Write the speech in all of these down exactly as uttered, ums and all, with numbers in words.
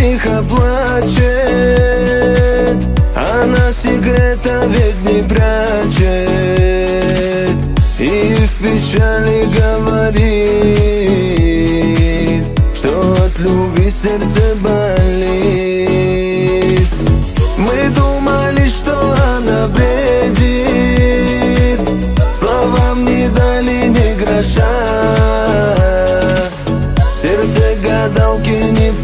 тихо плачет, она секрета ведь не прячет, и в печали говорит, что от любви сердце болит. Мы думали, что она бредит, словам не дали ни гроша. Сердце гадалки не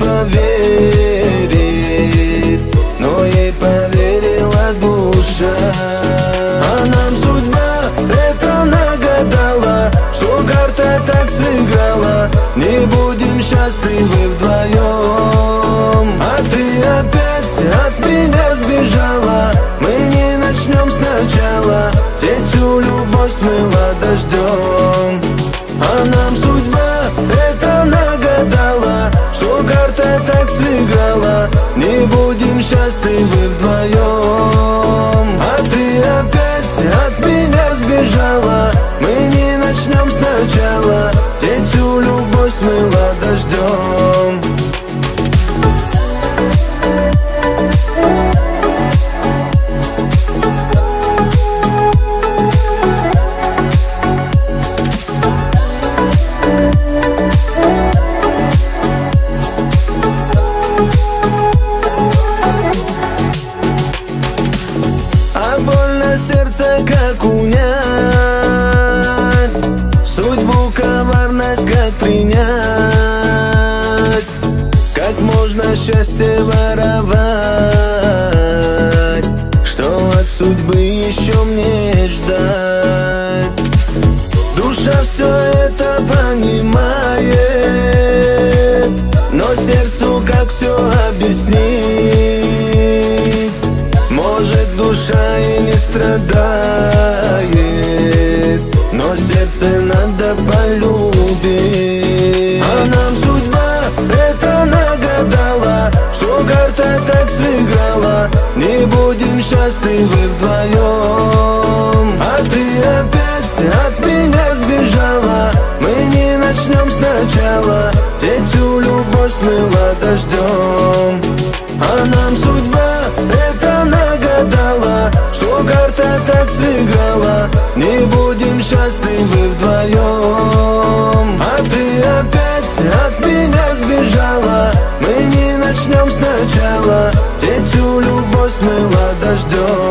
поверит, но ей поверила душа. А нам судьба это нагадала, что карта так сыграла. Не будем счастливы вдвоем, а ты опять от меня сбежала. Мы не начнем сначала, ведь всю любовь смыла дождем. А нам судьба это нагадала, что карта так сыграла. Не будем счастливы вдвоем, а ты опять от меня сбежала. Мы не начнем сначала, ведь всю любовь смыла дождем. Сердце как унять, судьбу коварность как принять. Как можно счастье воровать, что от судьбы еще мне ждать? Душа все это понимает, но сердцу как все объяснить? Может, душа и не страдает, но сердце надо полюбить. А нам судьба это нагадала, что карта так сыграла. Не будем счастливы вдвоем, а ты опять от меня сбежала. Мы не начнем сначала, ведь всю любовь смыла дождем. А нам судьба это нагадала, что карта так сыграла. Не будем счастливы вдвоем, а ты опять от меня сбежала. Мы не начнем сначала, ведь всю любовь смыла дождем.